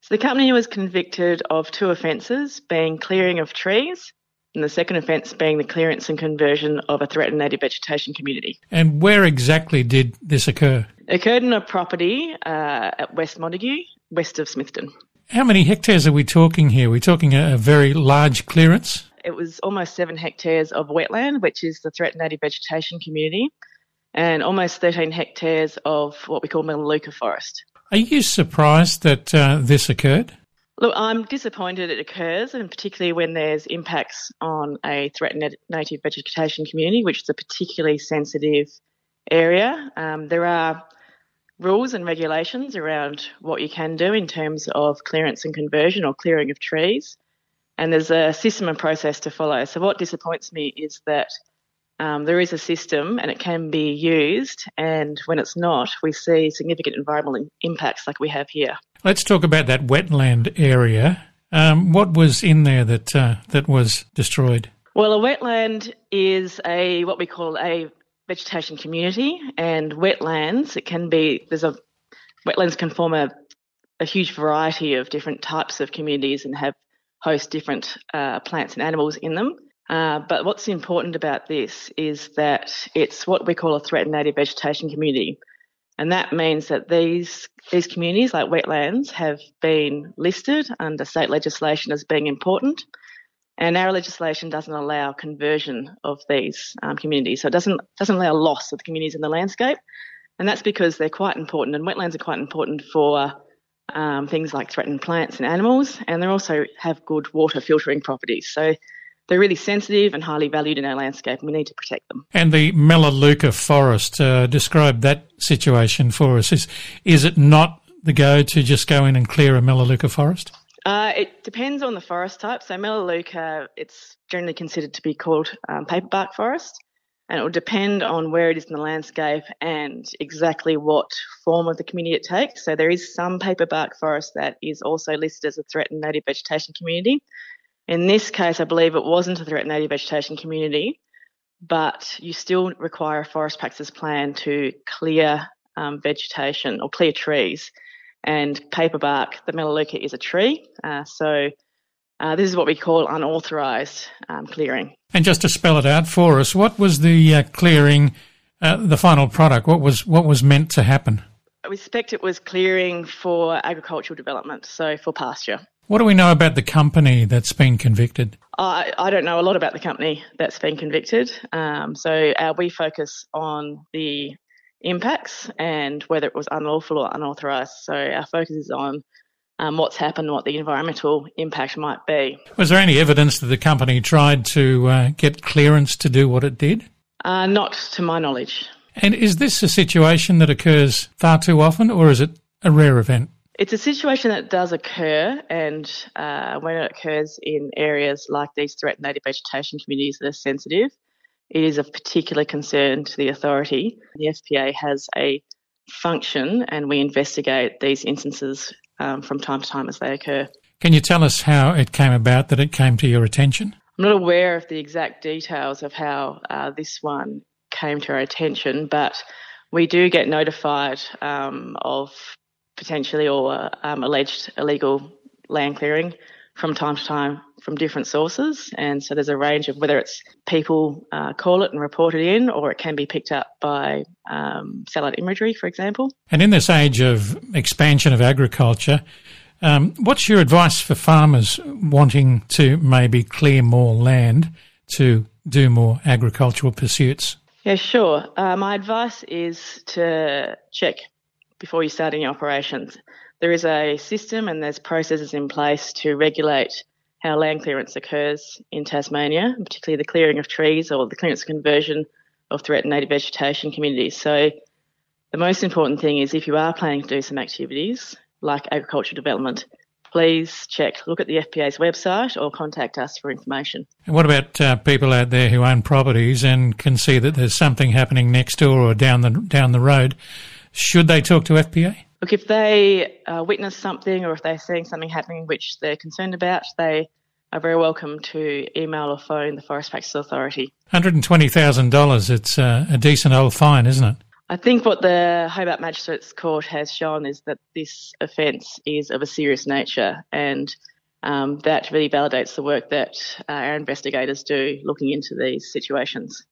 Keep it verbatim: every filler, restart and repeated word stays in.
So the company was convicted of two offences, being clearing of trees and the second offence being the clearance and conversion of a threatened native vegetation community. And where exactly did this occur? It occurred in a property uh, at West Montague, west of Smithton. How many hectares are we talking here? We're talking a, a very large clearance? It was almost seven hectares of wetland, which is the threatened native vegetation community, and almost thirteen hectares of what we call Melaleuca forest. Are you surprised that uh, this occurred? Look, I'm disappointed it occurs, and particularly when there's impacts on a threatened native vegetation community, which is a particularly sensitive area. Um, there are rules and regulations around what you can do in terms of clearance and conversion or clearing of trees, and there's a system and process to follow. So what disappoints me is that um, there is a system and it can be used, and when it's not, we see significant environmental impacts like we have here. Let's talk about that wetland area. Um, what was in there that uh, that was destroyed? Well, a wetland is a what we call a vegetation community, and wetlands, it can be, there's a, wetlands can form a, a huge variety of different types of communities and have, host different uh, plants and animals in them. Uh, but what's important about this is that it's what we call a threatened native vegetation community. And that means that these these communities, like wetlands, have been listed under state legislation as being important. And our legislation doesn't allow conversion of these um, communities. So it doesn't doesn't allow loss of the communities in the landscape. And that's because they're quite important, and wetlands are quite important for um, things like threatened plants and animals, and they also have good water filtering properties. So they're really sensitive and highly valued in our landscape, and we need to protect them. And the Melaleuca forest, uh, describe that situation for us. Is, is it not the go to just go in and clear a Melaleuca forest? Uh, it depends on the forest type. So Melaleuca, it's generally considered to be called um, paperbark forest, and it will depend on where it is in the landscape and exactly what form of the community it takes. So there is some paperbark forest that is also listed as a threatened native vegetation community. In this case, I believe it wasn't a threatened native vegetation community, but you still require a forest practices plan to clear um, vegetation or clear trees. And paperbark, the Melaleuca, is a tree. Uh, so uh, this is what we call unauthorised um, clearing. And just to spell it out for us, what was the uh, clearing, uh, the final product? What was what was meant to happen? We suspect it was clearing for agricultural development, so for pasture. What do we know about the company that's been convicted? I, I don't know a lot about the company that's been convicted. Um, so uh, we focus on the impacts and whether it was unlawful or unauthorised. So our focus is on um, what's happened, what the environmental impact might be. Was there any evidence that the company tried to uh, get clearance to do what it did? Uh, not to my knowledge. And is this a situation that occurs far too often, or is it a rare event? It's a situation that does occur, and uh, when it occurs in areas like these threatened native vegetation communities that are sensitive, it is of particular concern to the authority. The F P A has a function, and we investigate these instances um, from time to time as they occur. Can you tell us how it came about that it came to your attention? I'm not aware of the exact details of how uh, this one came to our attention, but we do get notified um, of potentially or um, alleged illegal land clearing from time to time from different sources. And so there's a range of whether it's people uh, call it and report it in, or it can be picked up by um, satellite imagery, for example. And in this age of expansion of agriculture, um, what's your advice for farmers wanting to maybe clear more land to do more agricultural pursuits? Yeah, sure. Uh, my advice is to check before you start any operations. There is a system and there's processes in place to regulate how land clearance occurs in Tasmania, particularly the clearing of trees or the clearance conversion of threatened native vegetation communities. So the most important thing is if you are planning to do some activities like agricultural development, please check, look at the F P A's website or contact us for information. And what about uh, people out there who own properties and can see that there's something happening next door or down the down the road? Should they talk to F P A? Look, if they uh, witness something or if they're seeing something happening which they're concerned about, they are very welcome to email or phone the Forest Practices Authority. one hundred twenty thousand dollars, it's uh, a decent old fine, isn't it? I think what the Hobart Magistrates Court has shown is that this offence is of a serious nature, and um, that really validates the work that uh, our investigators do looking into these situations.